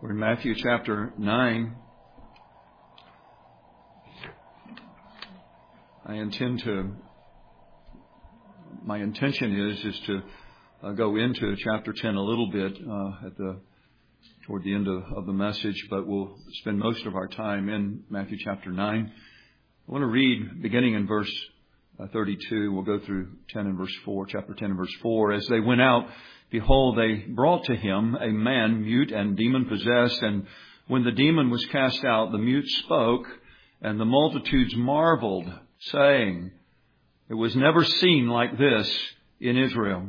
We're in Matthew chapter 9. My intention is to go into chapter 10 a little bit toward the end of the message, but we'll spend most of our time in Matthew chapter 9. I want to read beginning in verse 32. We'll go through 10 and verse 4, chapter 10 and verse 4. As they went out, behold, they brought to him a man mute and demon-possessed, and when the demon was cast out, the mute spoke, and the multitudes marveled, saying, "It was never seen like this in Israel."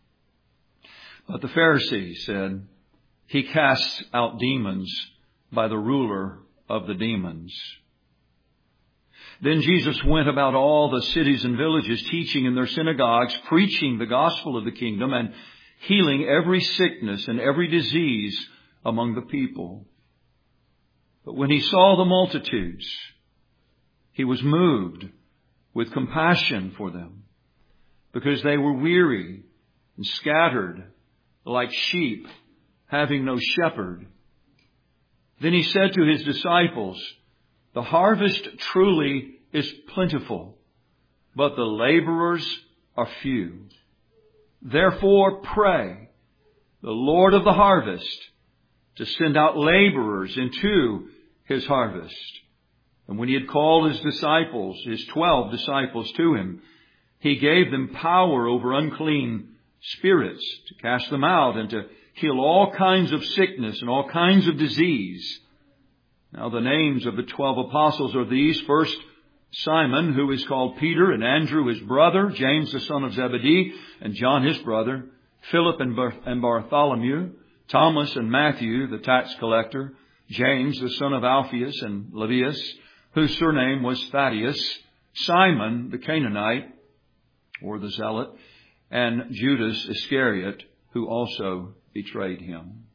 But the Pharisees said, "He casts out demons by the ruler of the demons." Then Jesus went about all the cities and villages, teaching in their synagogues, preaching the gospel of the kingdom, and healing every sickness and every disease among the people. But when he saw the multitudes, he was moved with compassion for them, because they were weary and scattered like sheep, having no shepherd. Then he said to his disciples, "The harvest truly is plentiful, but the laborers are few. Therefore pray the Lord of the harvest to send out laborers into his harvest." And when he had called his disciples, his 12 disciples to him, he gave them power over unclean spirits to cast them out and to heal all kinds of sickness and all kinds of disease. Now the names of the 12 apostles are these: first, Simon, who is called Peter, and Andrew his brother, James the son of Zebedee, and John his brother, Philip and Bartholomew, Thomas and Matthew the tax collector, James the son of Alphaeus and Lebbaeus, whose surname was Thaddeus, Simon the Canaanite, or the Zealot, and Judas Iscariot, who also betrayed him.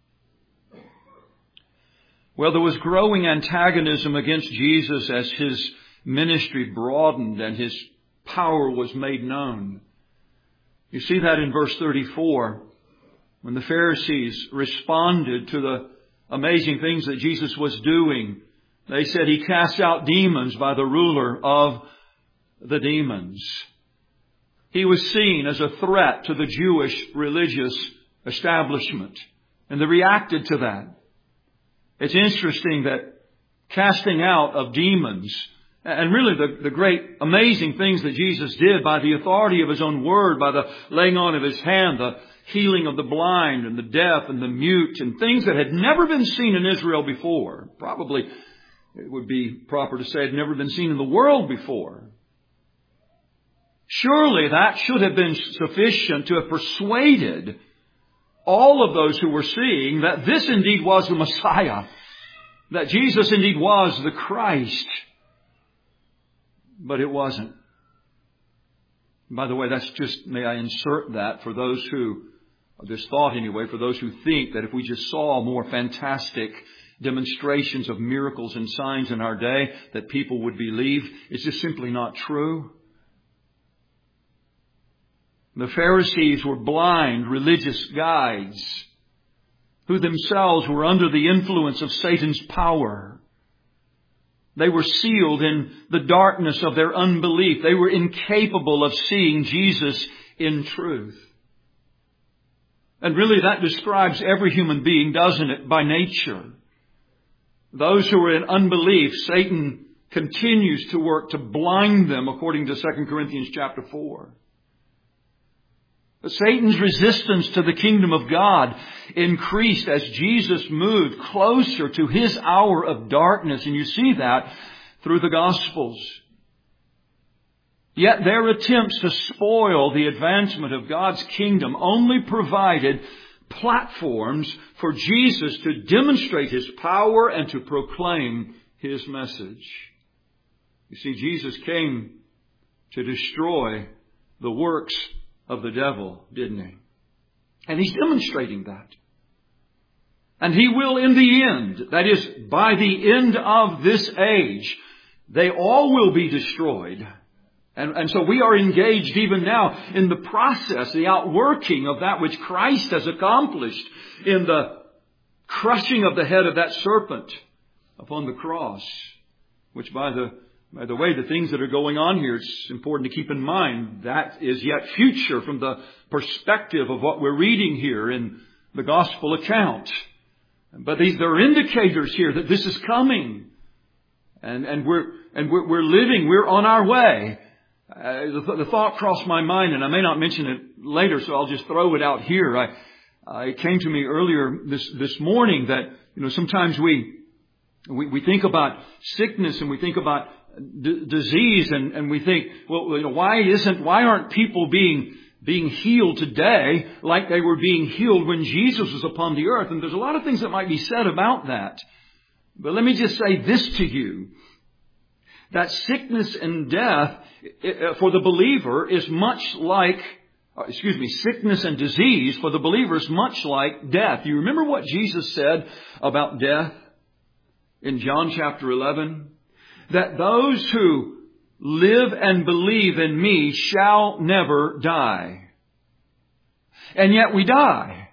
Well, there was growing antagonism against Jesus as his ministry broadened and his power was made known. You see that in verse 34, when the Pharisees responded to the amazing things that Jesus was doing. They said he casts out demons by the ruler of the demons. He was seen as a threat to the Jewish religious establishment, and they reacted to that. It's interesting that casting out of demons, and really the great amazing things that Jesus did by the authority of his own word, by the laying on of his hand, the healing of the blind and the deaf and the mute, and things that had never been seen in Israel before. Probably it would be proper to say it had never been seen in the world before. Surely that should have been sufficient to have persuaded all of those who were seeing that this indeed was the Messiah, that Jesus indeed was the Christ. But it wasn't. By the way, that's just, may I insert that for those who, this thought anyway, for those who think that if we just saw more fantastic demonstrations of miracles and signs in our day, that people would believe. It's just simply not true. The Pharisees were blind religious guides who themselves were under the influence of Satan's power. They were sealed in the darkness of their unbelief. They were incapable of seeing Jesus in truth. And really that describes every human being, doesn't it, by nature? Those who are in unbelief, Satan continues to work to blind them, according to 2 Corinthians chapter 4. But Satan's resistance to the kingdom of God increased as Jesus moved closer to his hour of darkness. And you see that through the Gospels. Yet their attempts to spoil the advancement of God's kingdom only provided platforms for Jesus to demonstrate his power and to proclaim his message. You see, Jesus came to destroy the works of the devil, didn't he? And he's demonstrating that. And he will in the end, that is, by the end of this age, they all will be destroyed. And so we are engaged even now in the process, the outworking of that which Christ has accomplished in the crushing of the head of that serpent upon the cross, which by the way, the things that are going on here, it's important to keep in mind that is yet future from the perspective of what we're reading here in the gospel account. But there are indicators here that this is coming. And we're living, we're on our way. The thought crossed my mind, and I may not mention it later, so I'll just throw it out here. It came to me earlier this morning that, sometimes we think about sickness and we think about disease and we think, why aren't people being healed today like they were being healed when Jesus was upon the earth? And there's a lot of things that might be said about that. But let me just say this to you, that sickness and death for the believer is much like, sickness and disease for the believer is much like death. You remember what Jesus said about death in John chapter 11? That those who live and believe in me shall never die. And yet we die.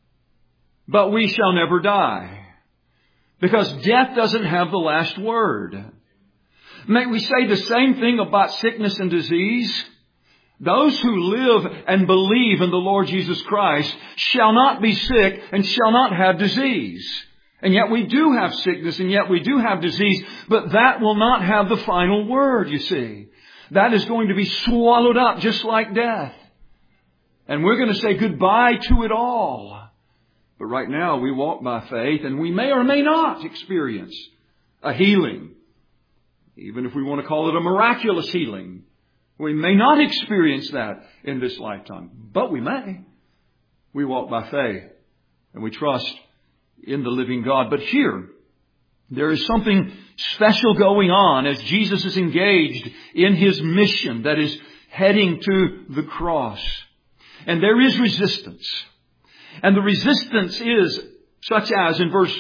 But we shall never die. Because death doesn't have the last word. May we say the same thing about sickness and disease? Those who live and believe in the Lord Jesus Christ shall not be sick and shall not have disease. And yet we do have sickness and yet we do have disease, but that will not have the final word, you see. That is going to be swallowed up just like death. And we're going to say goodbye to it all. But right now we walk by faith and we may or may not experience a healing. Even if we want to call it a miraculous healing. We may not experience that in this lifetime, but we may. We walk by faith and we trust in the living God. But here, there is something special going on as Jesus is engaged in His mission that is heading to the cross. And there is resistance. And the resistance is such as in verse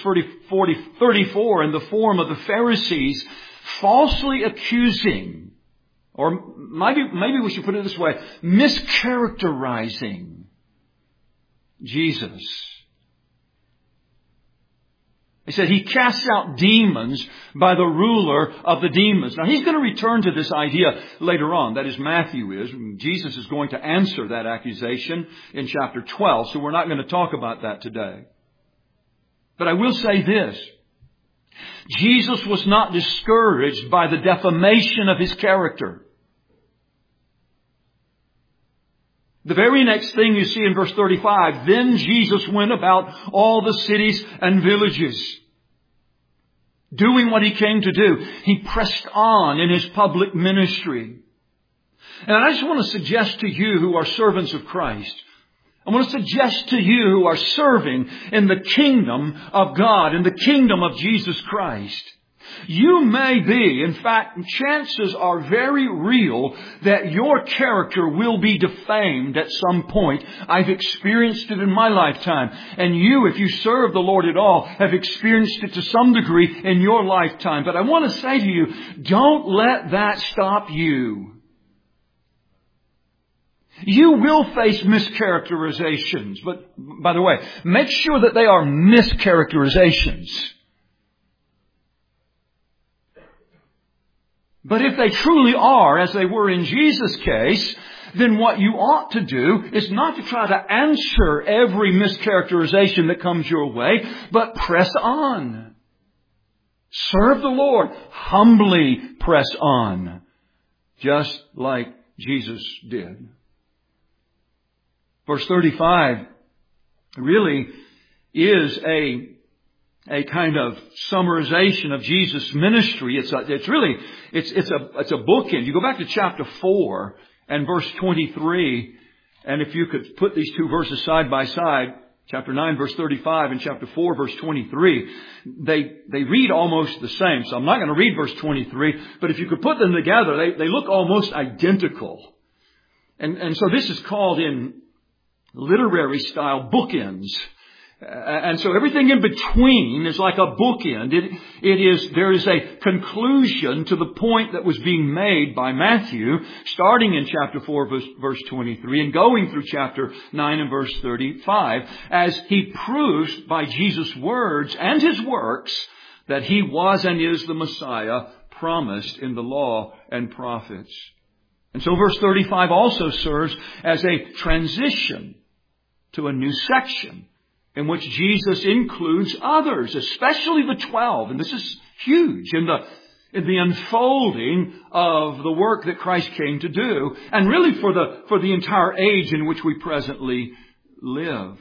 34 in the form of the Pharisees falsely accusing, or maybe we should put it this way, mischaracterizing Jesus. He said He casts out demons by the ruler of the demons. Now He's going to return to this idea later on. That is, Matthew is. Jesus is going to answer that accusation in chapter 12. So we're not going to talk about that today. But I will say this. Jesus was not discouraged by the defamation of His character. The very next thing you see in verse 35, then Jesus went about all the cities and villages, doing what He came to do. He pressed on in His public ministry. And I just want to suggest to you who are servants of Christ, I want to suggest to you who are serving in the kingdom of God, in the kingdom of Jesus Christ, you may be, in fact, chances are very real that your character will be defamed at some point. I've experienced it in my lifetime. And you, if you serve the Lord at all, have experienced it to some degree in your lifetime. But I want to say to you, don't let that stop you. You will face mischaracterizations. But, by the way, make sure that they are mischaracterizations. But if they truly are, as they were in Jesus' case, then what you ought to do is not to try to answer every mischaracterization that comes your way, but press on. Serve the Lord. Humbly press on. Just like Jesus did. Verse 35 really is a kind of summarization of Jesus' ministry. It's a bookend. You go back to chapter 4 and verse 23, and if you could put these two verses side by side, chapter 9 verse 35 and chapter 4 verse 23, they read almost the same. So I'm not going to read verse 23, but if you could put them together, they look almost identical. And so this is called in literary style bookends. And so everything in between is like a bookend. There is a conclusion to the point that was being made by Matthew, starting in chapter 4, verse 23, and going through chapter 9 and verse 35, as he proves by Jesus' words and his works that he was and is the Messiah promised in the law and prophets. And so verse 35 also serves as a transition to a new section in which Jesus includes others, especially the 12. And this is huge in the unfolding of the work that Christ came to do, and really for the entire age in which we presently live.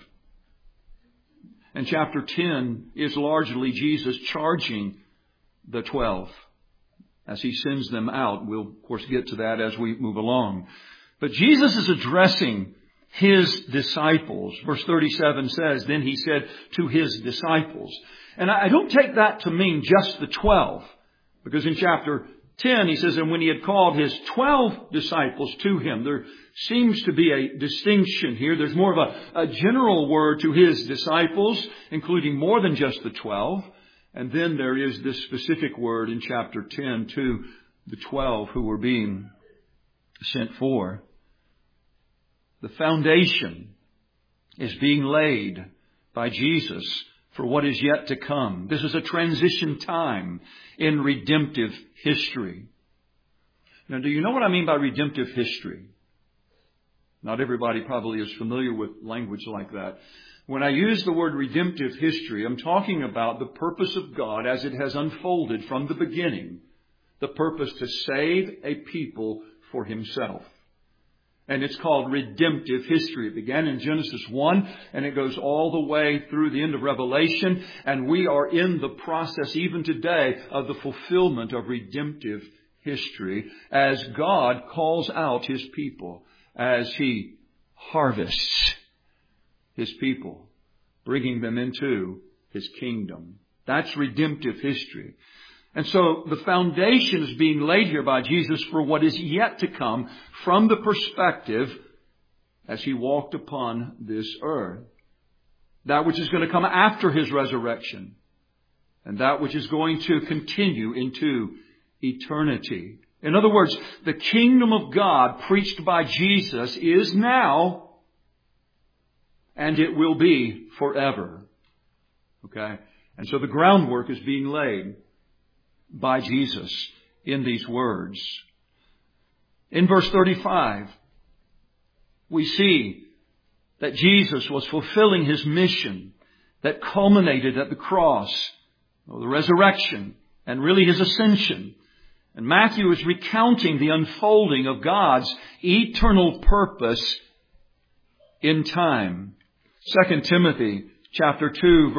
And chapter 10 is largely Jesus charging the 12 as he sends them out. We'll, of course, get to that as we move along. But Jesus is addressing his disciples. Verse 37 says, then he said to his disciples. And I don't take that to mean just the 12. Because in chapter 10 he says, and when he had called his 12 disciples to him. There seems to be a distinction here. There's more of a general word to his disciples, including more than just the 12. And then there is this specific word in chapter 10 to the 12 who were being sent for. The foundation is being laid by Jesus for what is yet to come. This is a transition time in redemptive history. Now, do you know what I mean by redemptive history? Not everybody probably is familiar with language like that. When I use the word redemptive history, I'm talking about the purpose of God as it has unfolded from the beginning. The purpose to save a people for himself. And it's called redemptive history. It began in Genesis 1 and it goes all the way through the end of Revelation. And we are in the process even today of the fulfillment of redemptive history as God calls out his people, as he harvests his people, bringing them into his kingdom. That's redemptive history. And so the foundation is being laid here by Jesus for what is yet to come from the perspective as he walked upon this earth. That which is going to come after his resurrection. And that which is going to continue into eternity. In other words, the kingdom of God preached by Jesus is now and it will be forever. Okay? And so the groundwork is being laid by Jesus in these words. In verse 35, we see that Jesus was fulfilling his mission that culminated at the cross, the resurrection, and really his ascension. And Matthew is recounting the unfolding of God's eternal purpose in time. 2 Timothy chapter 2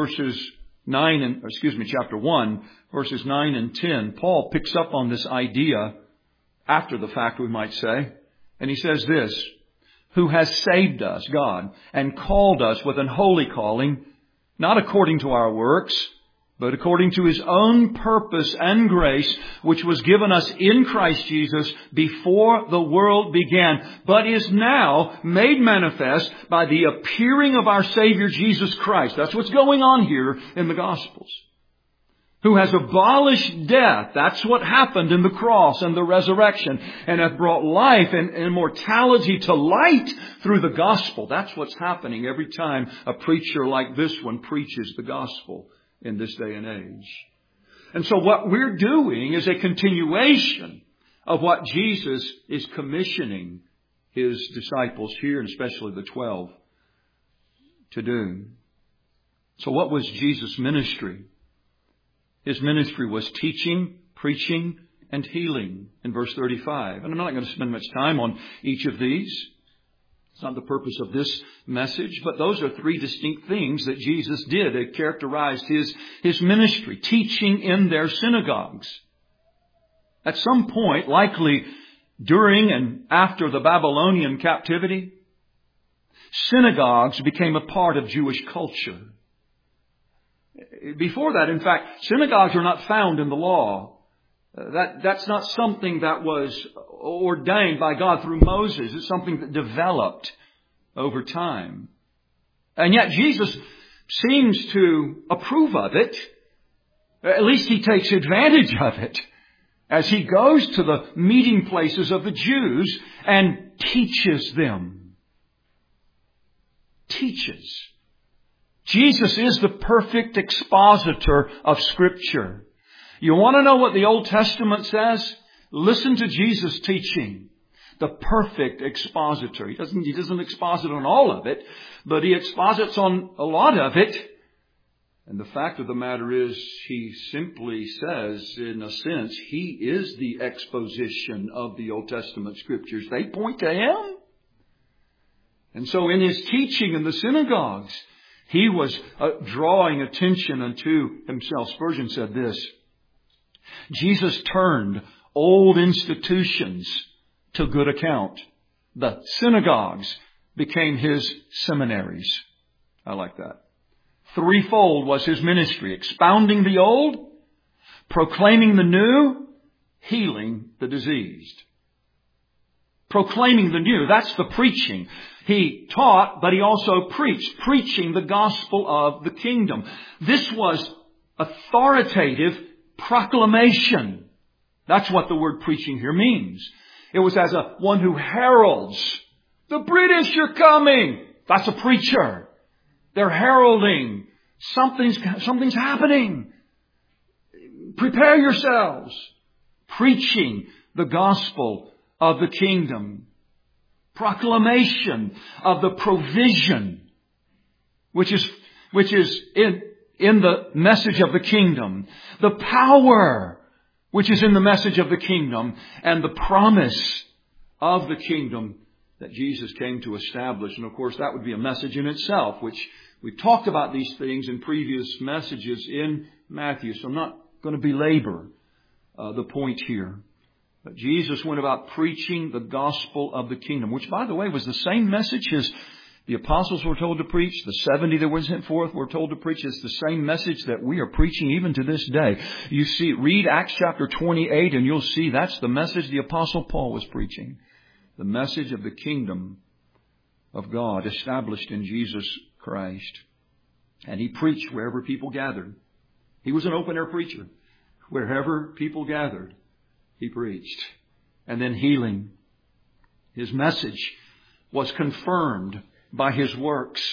chapter 1 verses 9 and 10. Paul picks up on this idea after the fact, we might say. And he says this, who has saved us, God, and called us with an holy calling, not according to our works, but according to his own purpose and grace, which was given us in Christ Jesus before the world began, but is now made manifest by the appearing of our Savior Jesus Christ. That's what's going on here in the Gospels. Who has abolished death. That's what happened in the cross and the resurrection. And hath brought life and immortality to light through the gospel. That's what's happening every time a preacher like this one preaches the gospel in this day and age. And so what we're doing is a continuation of what Jesus is commissioning his disciples here, and especially the 12, to do. So what was Jesus' ministry? His ministry was teaching, preaching, and healing in verse 35. And I'm not going to spend much time on each of these. It's not the purpose of this message, but those are three distinct things that Jesus did that characterized his ministry. Teaching in their synagogues. At some point, likely during and after the Babylonian captivity, synagogues became a part of Jewish culture. Before that, in fact, synagogues are not found in the law. That's not something that was ordained by God through Moses. It's something that developed over time. And yet Jesus seems to approve of it. At least he takes advantage of it as he goes to the meeting places of the Jews and teaches them. Teaches. Jesus is the perfect expositor of Scripture. You want to know what the Old Testament says? Listen to Jesus' teaching. The perfect expositor. He doesn't exposit on all of it, but he exposits on a lot of it. And the fact of the matter is, he simply says, in a sense, he is the exposition of the Old Testament Scriptures. They point to him. And so in his teaching in the synagogues, he was drawing attention unto himself. Spurgeon said this: Jesus turned old institutions to good account. The synagogues became his seminaries. I like that. Threefold was his ministry: expounding the old, proclaiming the new, healing the diseased. Proclaiming the new, that's the preaching. He taught, but he also preached, preaching the gospel of the kingdom. This was authoritative proclamation. That's what the word preaching here means. It was as one who heralds. The British are coming. That's a preacher. They're heralding. Something's happening. Prepare yourselves. Preaching the gospel of the kingdom. Proclamation of the provision which is in the message of the kingdom. The power which is in the message of the kingdom, and the promise of the kingdom that Jesus came to establish. And of course, that would be a message in itself, which we've talked about these things in previous messages in Matthew. So I'm not going to belabor the point here. But Jesus went about preaching the gospel of the kingdom, which, by the way, was the same message as the apostles were told to preach. The 70 that were sent forth were told to preach. It's the same message that we are preaching even to this day. You see, read Acts chapter 28 and you'll see that's the message the apostle Paul was preaching. The message of the kingdom of God established in Jesus Christ. And he preached wherever people gathered. He was an open-air preacher. Wherever people gathered, he preached. And then healing. His message was confirmed by his works.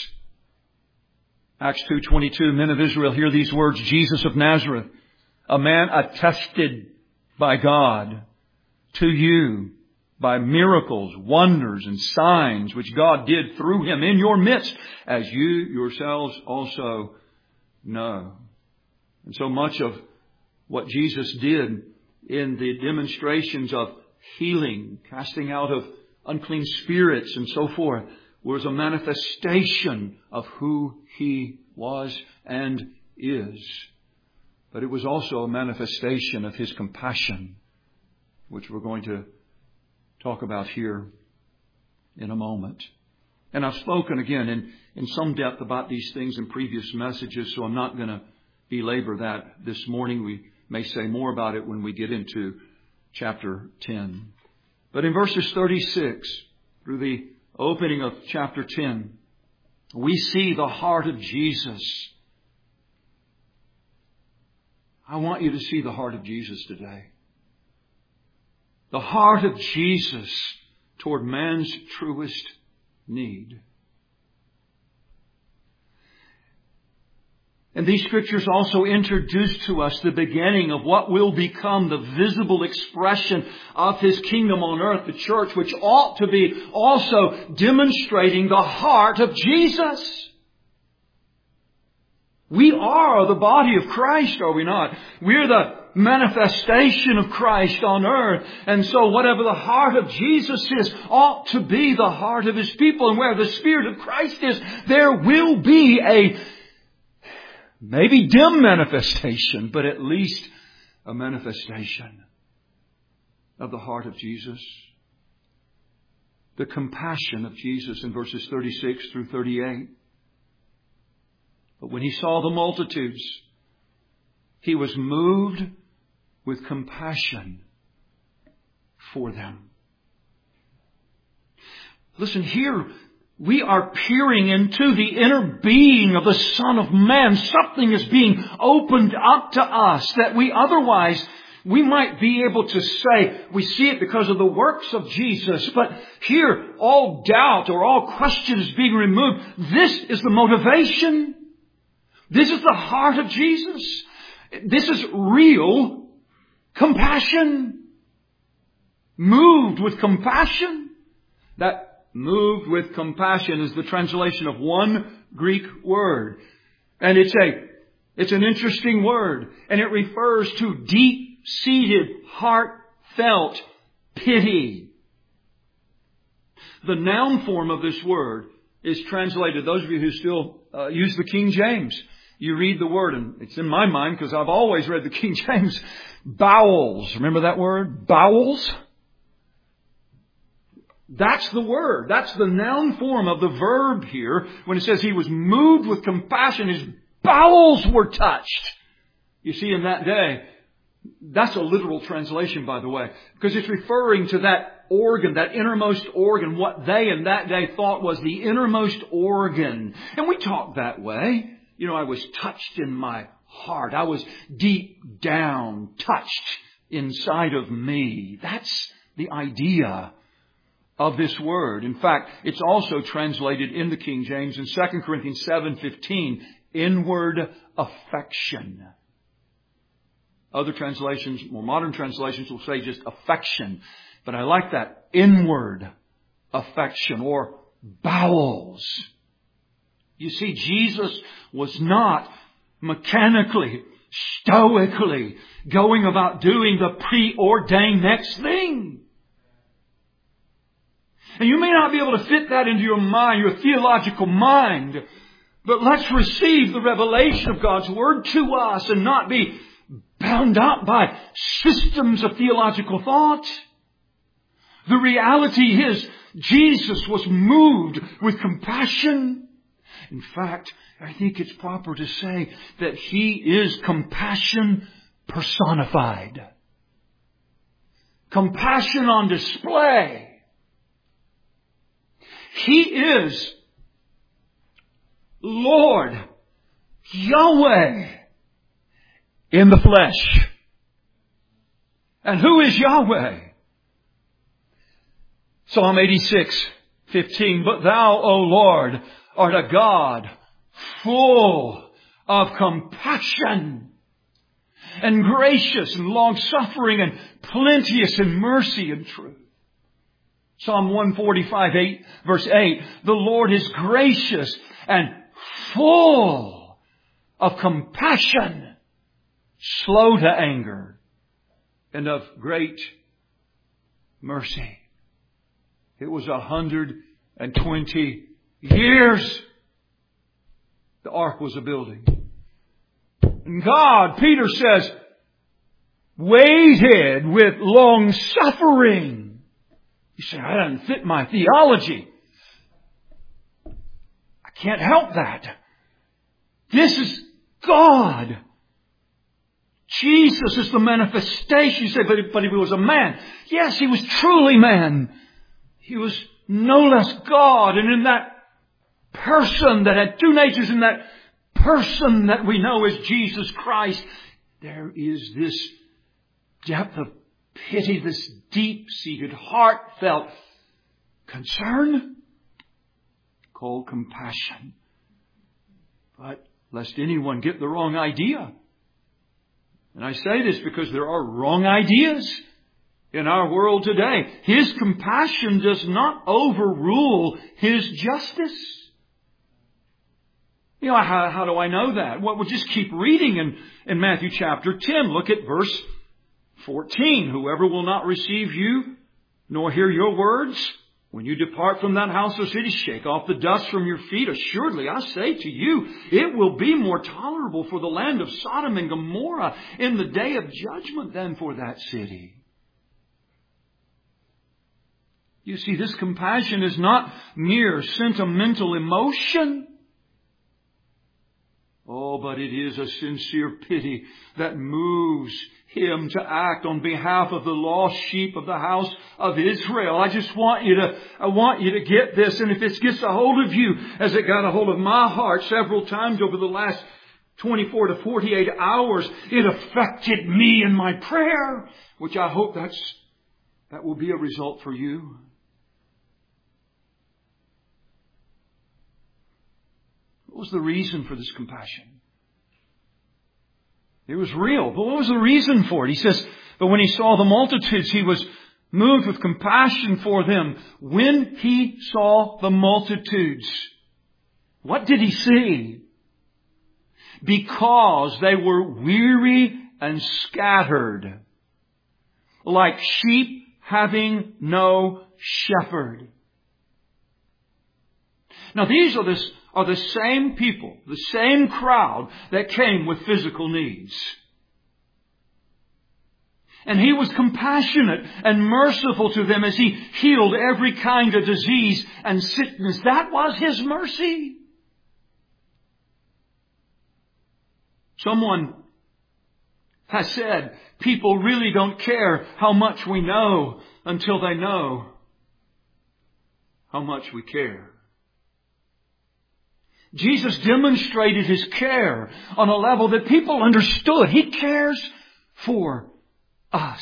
Acts 2:22, men of Israel, hear these words: Jesus of Nazareth, a man attested by God to you by miracles, wonders, and signs which God did through him in your midst, as you yourselves also know. And so much of what Jesus did in the demonstrations of healing, casting out of unclean spirits and so forth, was a manifestation of who he was and is. But it was also a manifestation of his compassion, which we're going to talk about here in a moment. And I've spoken again in some depth about these things in previous messages, so I'm not going to belabor that this morning. We may say more about it when we get into chapter 10. But in verses 36 through the opening of chapter 10, we see the heart of Jesus. I want you to see the heart of Jesus today. The heart of Jesus toward man's truest need. And these scriptures also introduce to us the beginning of what will become the visible expression of his kingdom on earth, the church, which ought to be also demonstrating the heart of Jesus. We are the body of Christ, are we not? We're the manifestation of Christ on earth. And so whatever the heart of Jesus is ought to be the heart of his people. And where the Spirit of Christ is, there will be a maybe dim manifestation, but at least a manifestation of the heart of Jesus. The compassion of Jesus in verses 36 through 38. But when he saw the multitudes, he was moved with compassion for them. Listen, here we are peering into the inner being of the Son of Man. Something is being opened up to us that we might be able to say, we see it because of the works of Jesus, but here all doubt or all question is being removed. This is the motivation. This is the heart of Jesus. This is real compassion. Moved with compassion. That moved with compassion is the translation of one Greek word. And it's an interesting word. And it refers to deep-seated, heartfelt pity. The noun form of this word is translated, those of you who still use the King James, you read the word, and it's in my mind because I've always read the King James, bowels. Remember that word? Bowels? That's the word. That's the noun form of the verb here. When it says he was moved with compassion, his bowels were touched. You see, in that day, that's a literal translation, by the way, because it's referring to that organ, that innermost organ, what they in that day thought was the innermost organ. And we talk that way. You know, I was touched in my heart. I was deep down touched inside of me. That's the idea of this word. In fact, it's also translated in the King James in 2 Corinthians 7:15, inward affection. Other translations, more modern translations, will say just affection. But I like that. Inward affection or bowels. You see, Jesus was not mechanically, stoically going about doing the preordained next thing. And you may not be able to fit that into your mind, your theological mind. But let's receive the revelation of God's Word to us and not be bound up by systems of theological thought. The reality is Jesus was moved with compassion. In fact, I think it's proper to say that He is compassion personified. Compassion on display. He is Lord Yahweh in the flesh. And who is Yahweh? Psalm 86:15. But thou, O Lord, art a God full of compassion and gracious and long-suffering and plenteous in mercy and truth. Psalm 145, verse 8. The Lord is gracious and full of compassion, slow to anger, and of great mercy. It was 120 years the ark was a building. And God, Peter says, waited with long suffering. You say, that doesn't fit my theology. I can't help that. This is God. Jesus is the manifestation. You say, but if he was a man. Yes, he was truly man. He was no less God. And in that person that had two natures, in that person that we know as Jesus Christ, there is this depth of pity, this deep-seated, heartfelt concern called compassion. But lest anyone get the wrong idea. And I say this because there are wrong ideas in our world today. His compassion does not overrule His justice. You know, how do I know that? Well, we'll just keep reading in Matthew chapter 10. Look at verse 14. Whoever will not receive you, nor hear your words, when you depart from that house or city, shake off the dust from your feet. Assuredly, I say to you, it will be more tolerable for the land of Sodom and Gomorrah in the day of judgment than for that city. You see, this compassion is not mere sentimental emotion. Oh, but it is a sincere pity that moves Him to act on behalf of the lost sheep of the house of Israel. I want you to get this. And if it gets a hold of you, as it got a hold of my heart several times over the last 24 to 48 hours, it affected me in my prayer, which I hope that will be a result for you. What was the reason for this compassion? It was real, but what was the reason for it? He says, but when he saw the multitudes, he was moved with compassion for them. When he saw the multitudes, what did he see? Because they were weary and scattered, like sheep having no shepherd. Now these are the same people, the same crowd that came with physical needs. And he was compassionate and merciful to them as he healed every kind of disease and sickness. That was his mercy. Someone has said, people really don't care how much we know until they know how much we care. Jesus demonstrated His care on a level that people understood. He cares for us.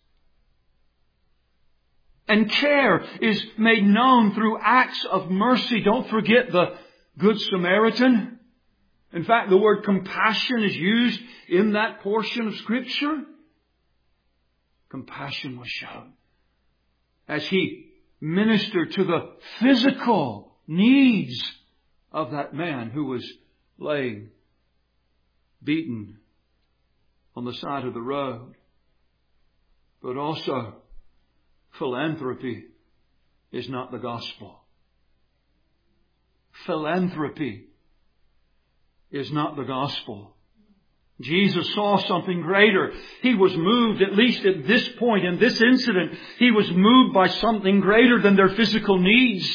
And care is made known through acts of mercy. Don't forget the Good Samaritan. In fact, the word compassion is used in that portion of Scripture. Compassion was shown as He ministered to the physical needs of that man who was laying beaten on the side of the road. But also, philanthropy is not the gospel. Philanthropy is not the gospel. Jesus saw something greater. He was moved, at least at this point in this incident, He was moved by something greater than their physical needs.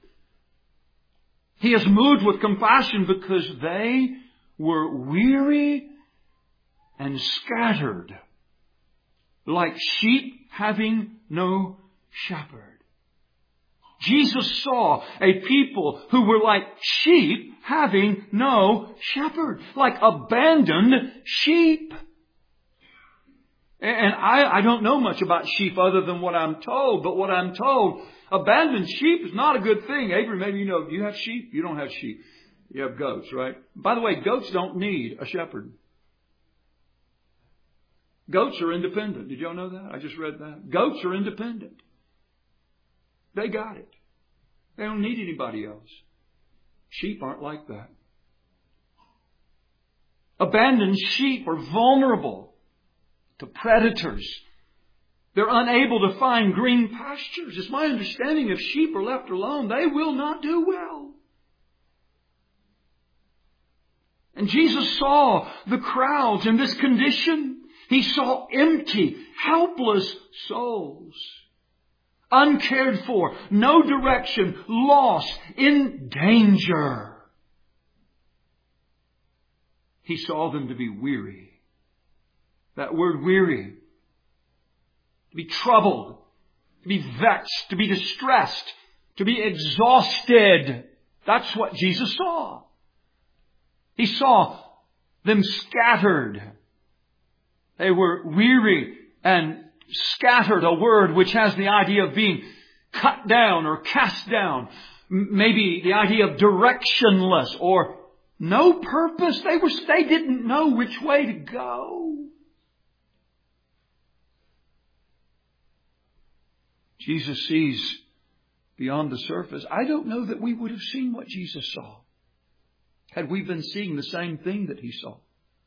He is moved with compassion because they were weary and scattered, like sheep having no shepherd. Jesus saw a people who were like sheep having no shepherd, like abandoned sheep. And I don't know much about sheep other than what I'm told, but what I'm told, abandoned sheep is not a good thing. Avery, maybe you know, do you have sheep? You don't have sheep. You have goats, right? By the way, goats don't need a shepherd. Goats are independent. Did y'all know that? I just read that. Goats are independent. They got it. They don't need anybody else. Sheep aren't like that. Abandoned sheep are vulnerable to predators. They're unable to find green pastures. It's my understanding if sheep are left alone, they will not do well. And Jesus saw the crowds in this condition. He saw empty, helpless souls. Uncared for, no direction, lost, in danger. He saw them to be weary. That word weary, to be troubled, to be vexed, to be distressed, to be exhausted. That's what Jesus saw. He saw them scattered. They were weary and scattered, a word which has the idea of being cut down or cast down. Maybe the idea of directionless or no purpose. They didn't know which way to go. Jesus sees beyond the surface. I don't know that we would have seen what Jesus saw had we been seeing the same thing that He saw.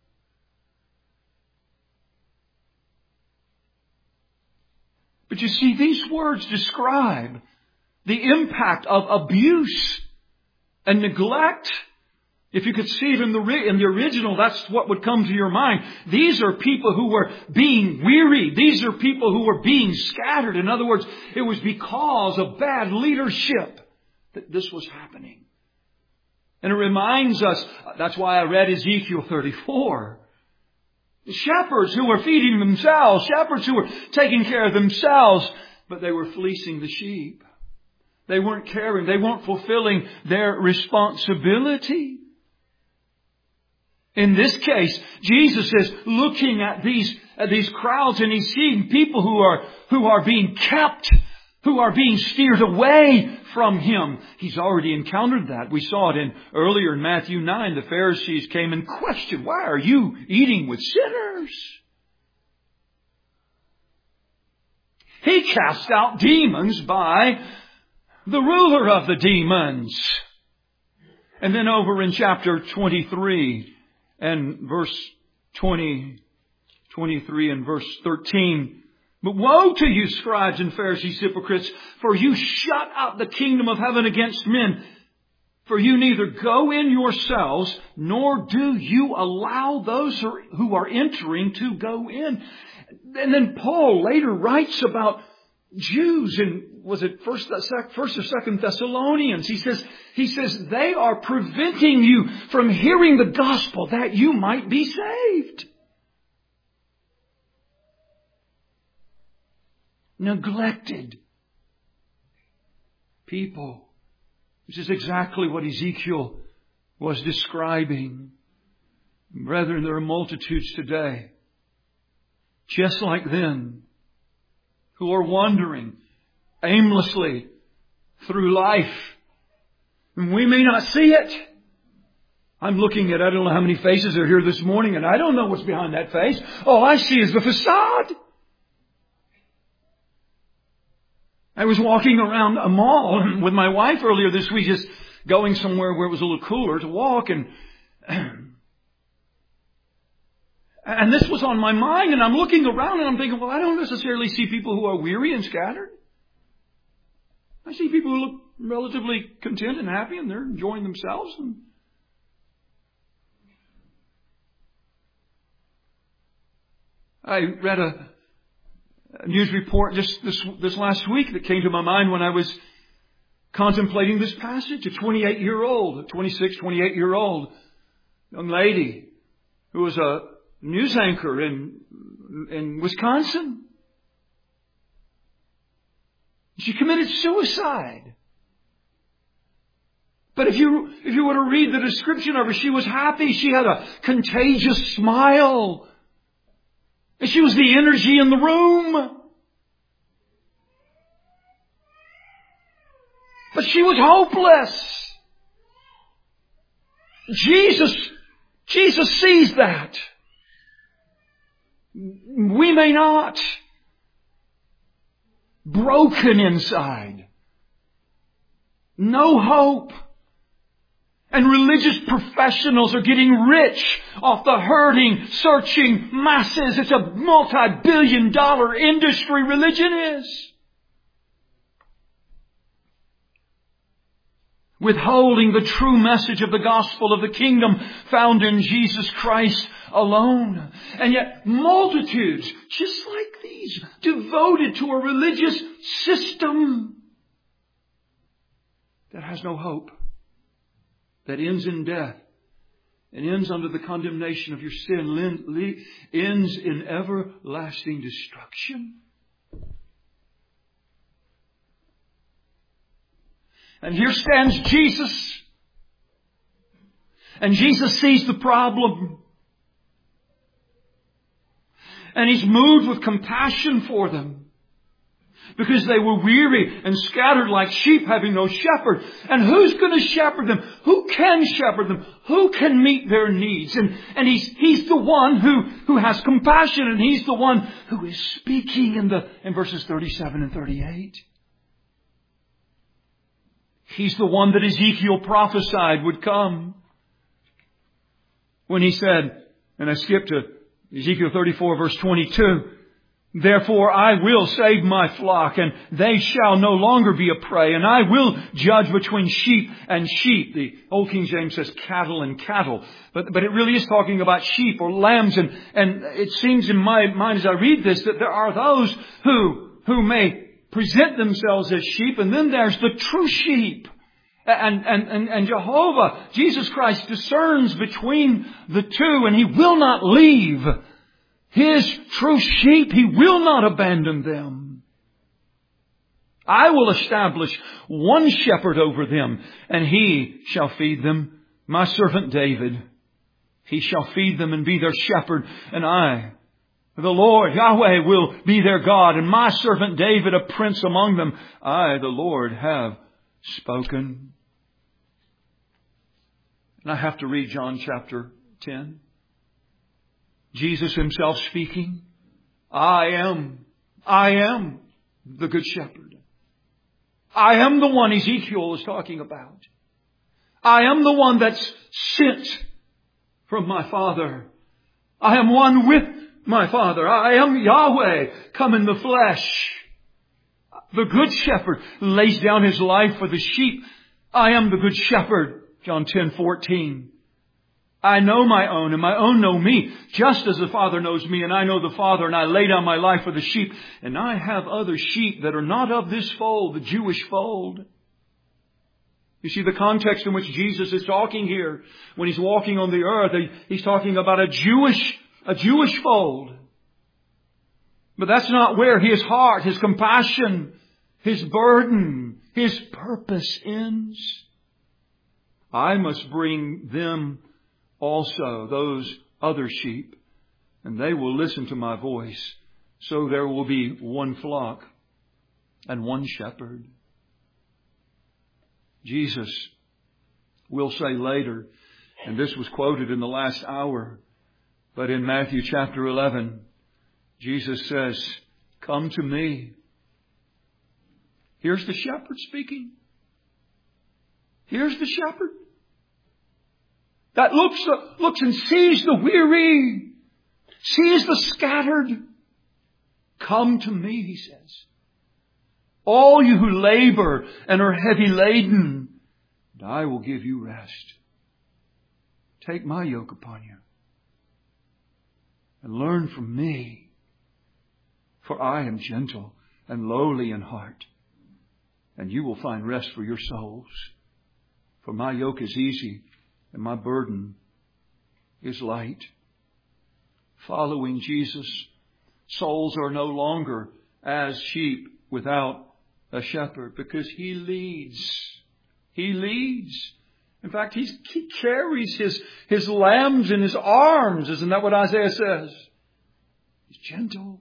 But you see, these words describe the impact of abuse and neglect. If you could see it in the original, that's what would come to your mind. These are people who were being weary. These are people who were being scattered. In other words, it was because of bad leadership that this was happening. And it reminds us, that's why I read Ezekiel 34. Shepherds who were feeding themselves. Shepherds who were taking care of themselves. But they were fleecing the sheep. They weren't caring. They weren't fulfilling their responsibility. In this case, Jesus is looking at these crowds, and He's seeing people who are being kept, who are being steered away from Him. He's already encountered that. We saw it earlier in Matthew 9. The Pharisees came and questioned, "Why are you eating with sinners?" He cast out demons by the ruler of the demons. And then over in chapter 23 and verse 23 and verse 13. "But woe to you, scribes and Pharisees, hypocrites, for you shut out the kingdom of heaven against men. For you neither go in yourselves, nor do you allow those who are entering to go in." And then Paul later writes about Jews in, was it first or second Thessalonians? He says, "They are preventing you from hearing the gospel that you might be saved." Neglected people. Which is exactly what Ezekiel was describing. Brethren, there are multitudes today, just like then, who are wandering aimlessly through life. And we may not see it. I'm looking at, I don't know how many faces are here this morning, and I don't know what's behind that face. All I see is the facade. I was walking around a mall with my wife earlier this week, just going somewhere where it was a little cooler to walk, and this was on my mind, and I'm looking around and I'm thinking, well, I don't necessarily see people who are weary and scattered. I see people who look relatively content and happy, and they're enjoying themselves. I read a news report just this last week that came to my mind when I was contemplating this passage. A 28-year-old young lady who was a news anchor in Wisconsin. She committed suicide. But if you were to read the description of her, she was happy. She had a contagious smile. And she was the energy in the room. But she was hopeless. Jesus sees that. We may not. Broken inside. No hope. And religious professionals are getting rich off the hurting, searching masses. It's a multi-billion-dollar industry, religion is. Withholding the true message of the gospel of the kingdom found in Jesus Christ alone. And yet multitudes, just like these, devoted to a religious system that has no hope, that ends in death and ends under the condemnation of your sin, ends in everlasting destruction. And here stands Jesus. And Jesus sees the problem. And He's moved with compassion for them. Because they were weary and scattered like sheep having no shepherd. And who's going to shepherd them? Who can shepherd them? Who can meet their needs? And He's the one who has compassion. And He's the one who is speaking in verses 37 and 38. He's the one that Ezekiel prophesied would come. When he said, and I skipped to Ezekiel 34 verse 22, "Therefore I will save my flock, and they shall no longer be a prey, and I will judge between sheep and sheep." The Old King James says cattle and cattle. But it really is talking about sheep or lambs. And it seems in my mind as I read this that there are those who may present themselves as sheep, and then there's the true sheep. And Jehovah, Jesus Christ, discerns between the two, and He will not leave His true sheep, He will not abandon them. I will establish one shepherd over them, and He shall feed them. My servant David, He shall feed them and be their shepherd, and I, the Lord, Yahweh, will be their God, and my servant David a prince among them. I, the Lord, have spoken. And I have to read John chapter 10. Jesus Himself speaking. I am the good shepherd. I am the one Ezekiel is talking about. I am the one that's sent from my Father. I am one with my Father. I am Yahweh come in the flesh. The good shepherd lays down his life for the sheep. I am the good shepherd. John 10:14. I know my own, and my own know me, just as the Father knows me, and I know the Father, and I lay down my life for the sheep. And I have other sheep that are not of this fold, the Jewish fold. You see the context in which Jesus is talking here. When He's walking on the earth, He's talking about a Jewish fold. But that's not where His heart, His compassion, His burden, His purpose ends. I must bring them also, those other sheep, and they will listen to my voice. So there will be one flock and one shepherd. Jesus will say later, and this was quoted in the last hour, but in Matthew chapter 11, Jesus says, come to me. Here's the shepherd speaking. Here's the shepherd that looks and sees the weary, sees the scattered. Come to me, He says. All you who labor and are heavy laden, and I will give you rest. Take my yoke upon you and learn from me, for I am gentle and lowly in heart, and you will find rest for your souls. For my yoke is easy and my burden is light. Following Jesus, souls are no longer as sheep without a shepherd, because He leads. He leads. In fact, He carries His lambs in His arms. Isn't that what Isaiah says? He's gentle.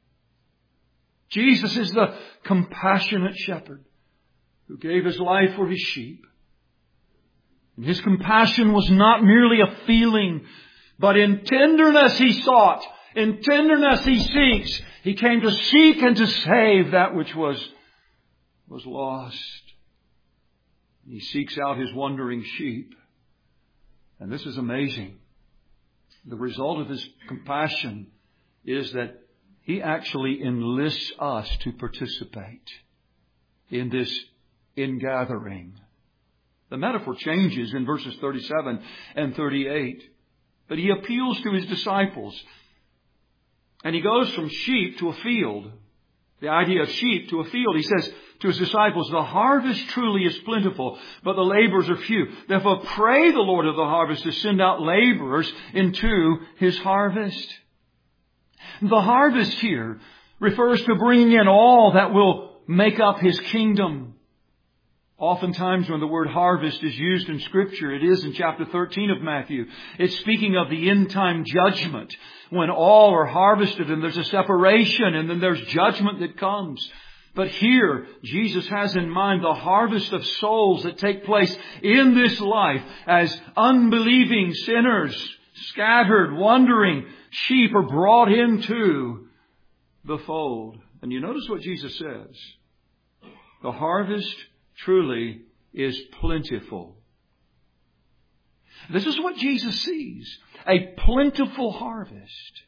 Jesus is the compassionate shepherd who gave His life for His sheep. And His compassion was not merely a feeling, but in tenderness He sought. In tenderness He seeks. He came to seek and to save that which was lost. He seeks out His wandering sheep. And this is amazing. The result of His compassion is that He actually enlists us to participate in this ingathering. The metaphor changes in verses 37 and 38. But He appeals to His disciples. And He goes from sheep to a field. The idea of sheep to a field. He says to His disciples, the harvest truly is plentiful, but the laborers are few. Therefore pray the Lord of the harvest to send out laborers into His harvest. The harvest here refers to bringing in all that will make up His kingdom. Oftentimes when the word harvest is used in Scripture, it is in chapter 13 of Matthew. It's speaking of the end time judgment, when all are harvested and there's a separation and then there's judgment that comes. But here, Jesus has in mind the harvest of souls that take place in this life as unbelieving sinners, scattered, wandering sheep are brought into the fold. And you notice what Jesus says. The harvest truly is plentiful. This is what Jesus sees. A plentiful harvest.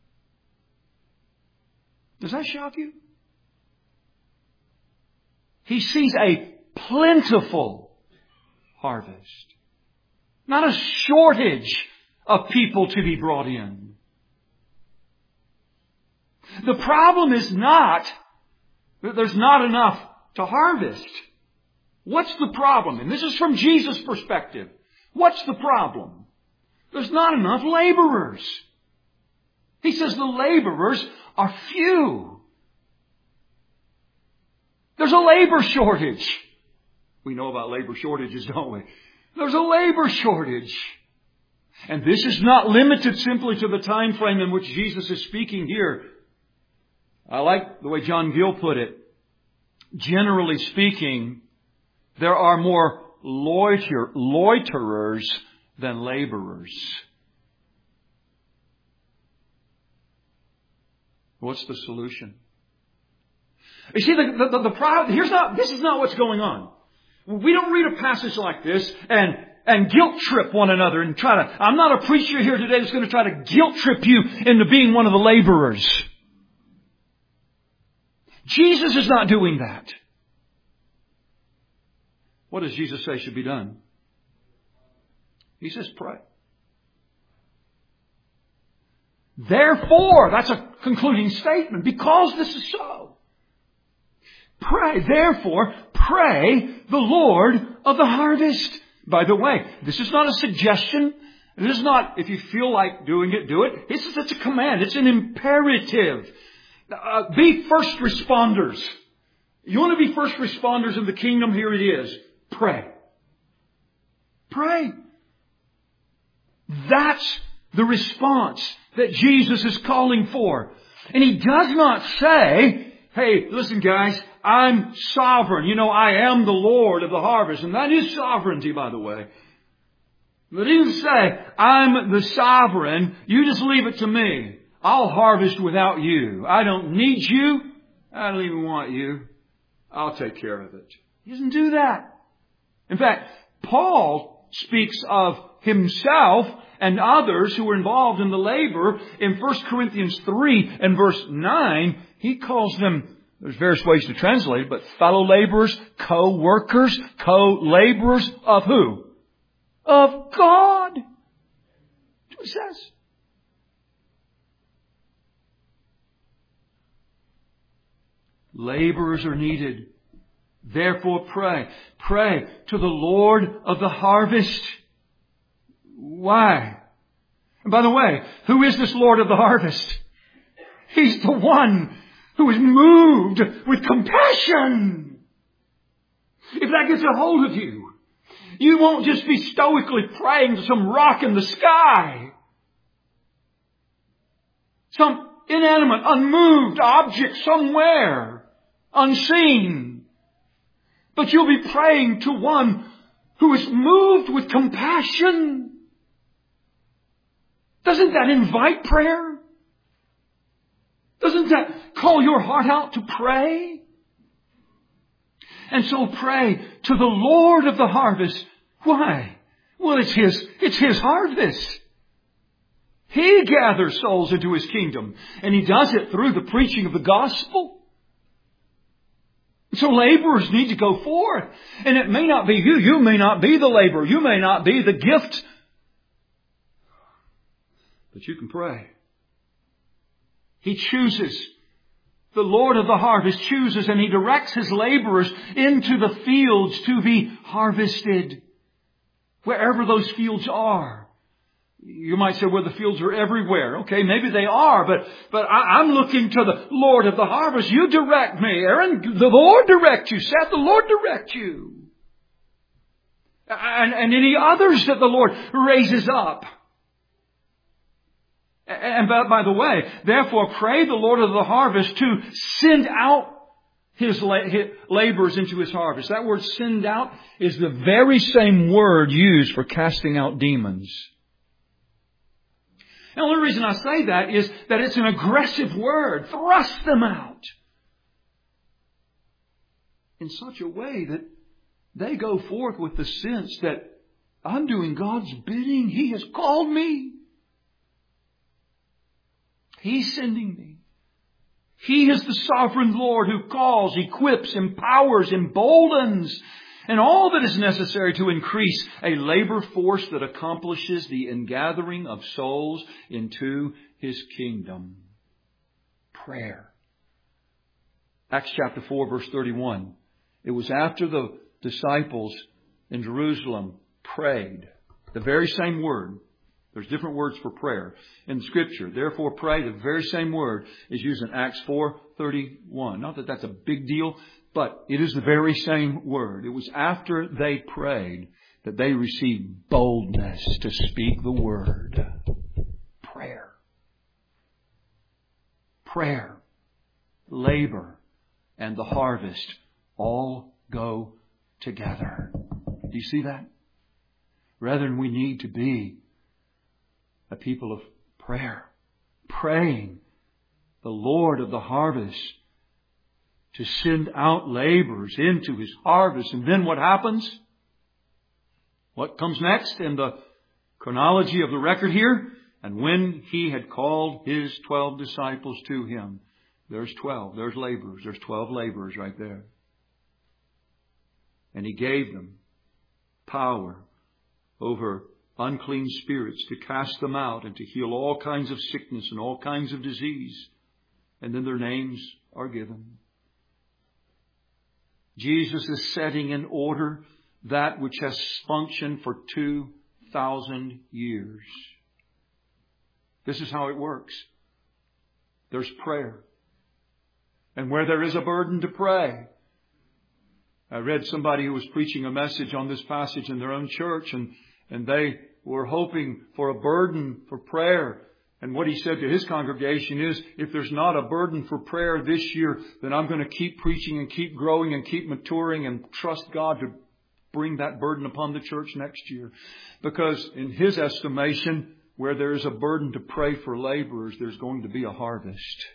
Does that shock you? He sees a plentiful harvest. Not a shortage of people to be brought in. The problem is not that there's not enough to harvest. What's the problem? And this is from Jesus' perspective. What's the problem? There's not enough laborers. He says the laborers are few. There's a labor shortage. We know about labor shortages, don't we? There's a labor shortage. And this is not limited simply to the time frame in which Jesus is speaking here. I like the way John Gill put it. Generally speaking, there are more loiterers than laborers. What's the solution? You see, the problem, this is not what's going on. We don't read a passage like this and guilt trip one another and I'm not a preacher here today that's going to try to guilt trip you into being one of the laborers. Jesus is not doing that. What does Jesus say should be done? He says pray. Therefore, that's a concluding statement, because this is so. Pray, therefore, pray the Lord of the harvest. By the way, this is not a suggestion. This is not, if you feel like doing it, do it. It's a command. It's an imperative. Be first responders. You want to be first responders in the kingdom? Here it is. Pray. Pray. That's the response that Jesus is calling for. And He does not say, hey, listen guys, I'm sovereign. You know, I am the Lord of the harvest. And that is sovereignty, by the way. But He didn't say, I'm the sovereign. You just leave it to me. I'll harvest without you. I don't need you. I don't even want you. I'll take care of it. He doesn't do that. In fact, Paul speaks of himself and others who were involved in the labor in 1 Corinthians 3 and verse 9. He calls them, there's various ways to translate it, but fellow laborers, co-workers, co-laborers of who? Of God. That's what he says. Laborers are needed. Therefore pray. Pray to the Lord of the harvest. Why? And by the way, who is this Lord of the harvest? He's the one who is moved with compassion. If that gets a hold of you, you won't just be stoically praying to some rock in the sky. Some inanimate, unmoved object somewhere, unseen. But you'll be praying to one who is moved with compassion. Doesn't that invite prayer? Doesn't that call your heart out to pray? And so pray to the Lord of the harvest. Why? Well, it's His harvest. He gathers souls into His kingdom. And He does it through the preaching of the gospel. So laborers need to go forth. And it may not be you. You may not be the laborer. You may not be the gift. But you can pray. He chooses. The Lord of the harvest chooses and He directs His laborers into the fields to be harvested. Wherever those fields are. You might say, well, the fields are everywhere. Okay, maybe they are, but I'm looking to the Lord of the harvest. You direct me, Aaron. The Lord direct you. Seth, the Lord direct you. And any others that the Lord raises up. And by the way, therefore pray the Lord of the harvest to send out His laborers into His harvest. That word send out is the very same word used for casting out demons. The only reason I say that is that it's an aggressive word. Thrust them out. In such a way that they go forth with the sense that I'm doing God's bidding. He has called me. He's sending me. He is the sovereign Lord who calls, equips, empowers, emboldens, and all that is necessary to increase a labor force that accomplishes the ingathering of souls into His kingdom. Prayer. Acts chapter 4, verse 31. It was after the disciples in Jerusalem prayed, the very same word, There's different words for prayer in the Scripture. Therefore pray, the very same word is used in Acts 4:31. Not that that's a big deal, but it is the very same word. It was after they prayed that they received boldness to speak the word. Prayer. Prayer, labor, and the harvest all go together. Do you see that? Brethren, we need to be a people of prayer, praying the Lord of the harvest to send out laborers into His harvest. And then what happens? What comes next in the chronology of the record here? And when He had called His 12 disciples to Him, there's 12, there's laborers, there's 12 laborers right there. And He gave them power over unclean spirits to cast them out and to heal all kinds of sickness and all kinds of disease. And then their names are given. Jesus is setting in order that which has functioned for 2,000 years. This is how it works. There's prayer. And where there is a burden to pray. I read somebody who was preaching a message on this passage in their own church, and they were hoping for a burden for prayer. And what he said to his congregation is, if there's not a burden for prayer this year, then I'm going to keep preaching and keep growing and keep maturing and trust God to bring that burden upon the church next year. Because in his estimation, where there is a burden to pray for laborers, there's going to be a harvest.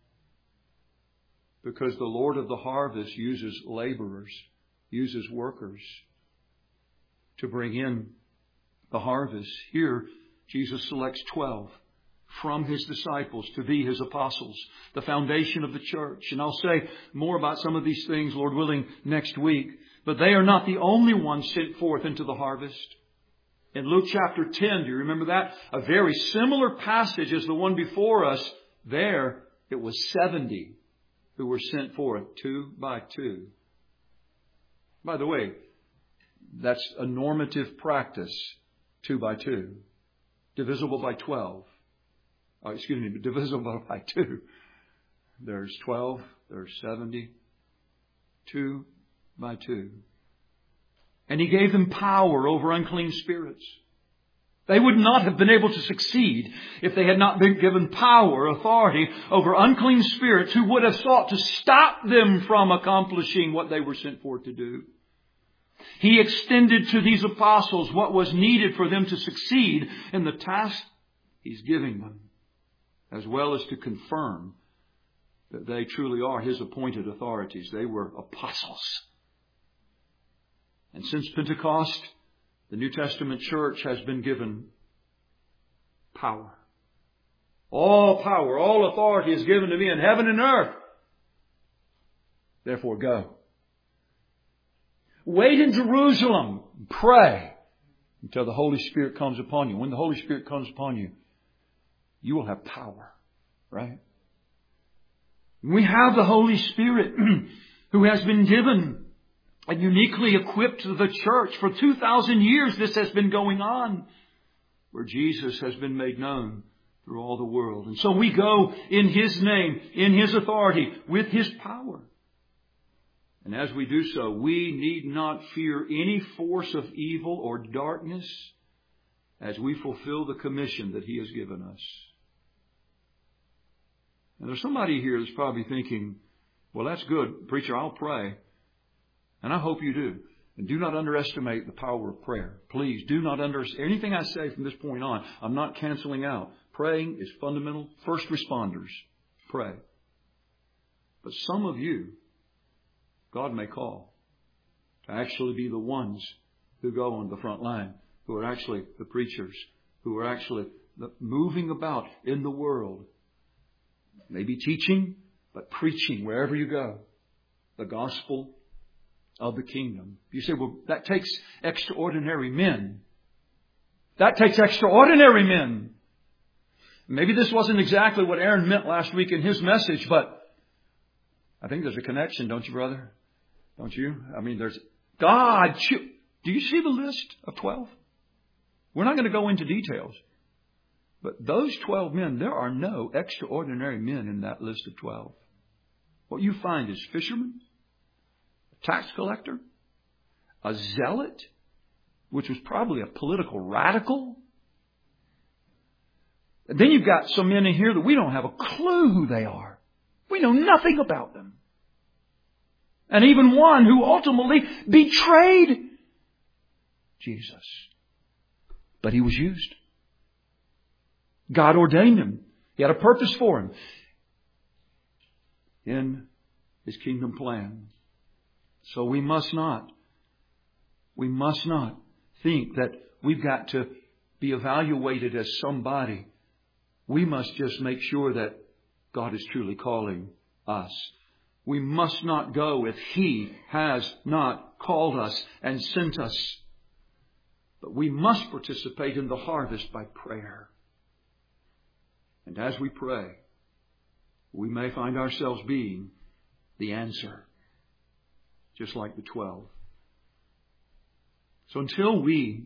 Because the Lord of the harvest uses laborers, uses workers to bring in the harvest. Here, Jesus selects 12 from His disciples to be His apostles, the foundation of the church. And I'll say more about some of these things, Lord willing, next week. But they are not the only ones sent forth into the harvest. In Luke chapter 10, do you remember that? A very similar passage as the one before us. There, it was 70 who were sent forth, 2 by 2. By the way, that's a normative practice, 2 by 2. Divisible by 12. Divisible by 2. There's 12, there's 70. 2 by 2. And He gave them power over unclean spirits. They would not have been able to succeed if they had not been given power, authority over unclean spirits who would have sought to stop them from accomplishing what they were sent forth to do. He extended to these apostles what was needed for them to succeed in the task He's giving them, as well as to confirm that they truly are His appointed authorities. They were apostles. And since Pentecost, the New Testament church has been given power. All power, all authority is given to me in heaven and earth. Therefore go. Wait in Jerusalem. Pray until the Holy Spirit comes upon you. When the Holy Spirit comes upon you, you will have power. Right? We have the Holy Spirit who has been given and uniquely equipped to the church. For 2,000 years this has been going on, where Jesus has been made known through all the world. And so we go in His name, in His authority, with His power. And as we do so, we need not fear any force of evil or darkness as we fulfill the commission that He has given us. And there's somebody here that's probably thinking, well, that's good, preacher, I'll pray. And I hope you do. And do not underestimate the power of prayer. Please do not underestimate anything I say from this point on. I'm not canceling out. Praying is fundamental. First responders, pray. But some of you, God may call to actually be the ones who go on the front line, who are actually the preachers, who are actually moving about in the world. Maybe teaching, but preaching wherever you go. The gospel of the kingdom. You say, well, that takes extraordinary men. That takes extraordinary men. Maybe this wasn't exactly what Aaron meant last week in his message, but I think there's a connection, don't you, brother? Don't you? I mean, there's God. Do you see the list of 12? We're not going to go into details. But those 12 men, there are no extraordinary men in that list of 12. What you find is fishermen, a tax collector, a zealot, which was probably a political radical. And then you've got some men in here that we don't have a clue who they are. We know nothing about them. And even one who ultimately betrayed Jesus. But he was used. God ordained him. He had a purpose for him in His kingdom plan. So we must not think that we've got to be evaluated as somebody. We must just make sure that God is truly calling us. We must not go if He has not called us and sent us. But we must participate in the harvest by prayer. And as we pray, we may find ourselves being the answer, just like the 12. So until we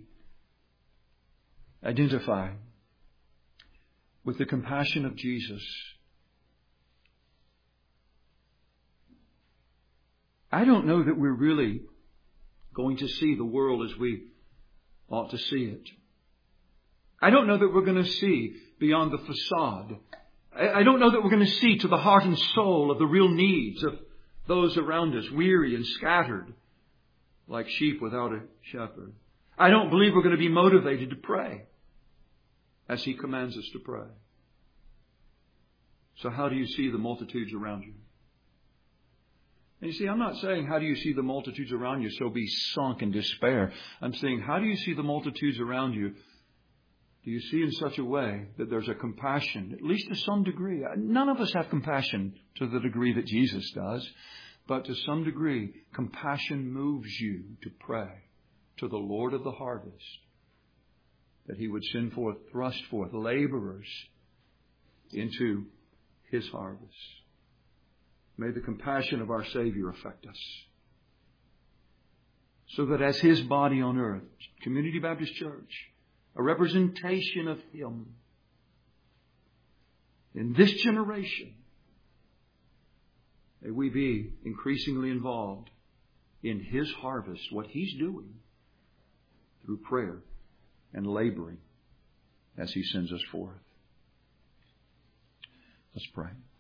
identify with the compassion of Jesus, I don't know that we're really going to see the world as we ought to see it. I don't know that we're going to see beyond the facade. I don't know that we're going to see to the heart and soul of the real needs of those around us, weary and scattered like sheep without a shepherd. I don't believe we're going to be motivated to pray as He commands us to pray. So how do you see the multitudes around you? And you see, I'm not saying how do you see the multitudes around you, so be sunk in despair. I'm saying how do you see the multitudes around you? Do you see in such a way that there's a compassion, at least to some degree? None of us have compassion to the degree that Jesus does. But to some degree, compassion moves you to pray to the Lord of the harvest, that He would send forth, thrust forth laborers into His harvest. May the compassion of our Savior affect us, so that as His body on earth, Community Baptist Church, a representation of Him in this generation, may we be increasingly involved in His harvest, what He's doing through prayer and laboring as He sends us forth. Let's pray.